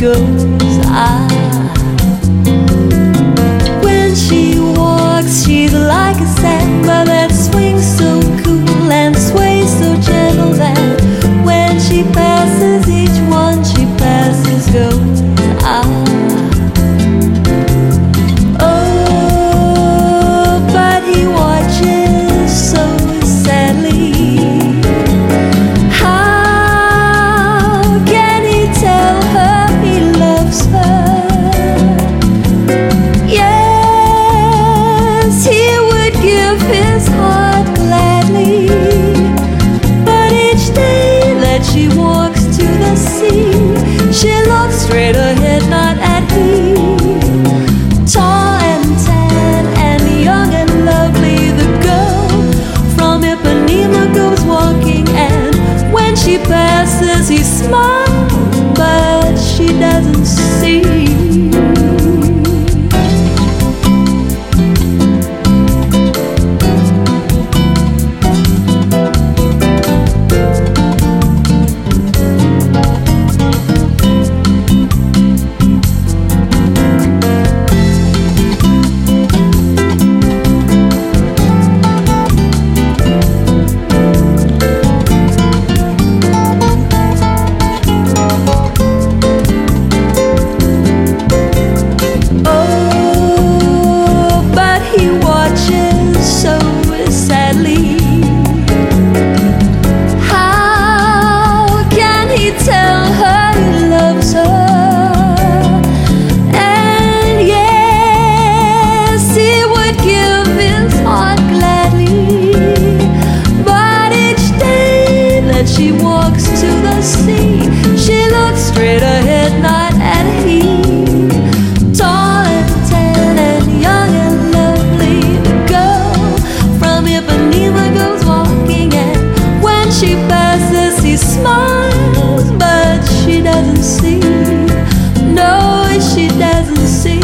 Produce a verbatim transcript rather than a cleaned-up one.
goes. Ah, when she walks, she's like a samba that swings so cool and sways so gentle that when she passes, each one she passes goes. Ah. Oh, but he watches so sadly. How can he tell her he loves her? Yes, he would give his heart gladly, but each day that she walks to the sea, she looks straight ahead, not at him. Tall and tan and young and lovely, the girl from Ipanema goes walking, and when she passes, he smiles, but she doesn't see. Tell her he loves her, and yes, he would give his heart gladly, but each day that she walks to the sea, she looks straight ahead, not at him. Tall and tan and young and lovely, the girl from Ipanema goes walking, and when she passes, he smiles, but she doesn't see. No, she doesn't see.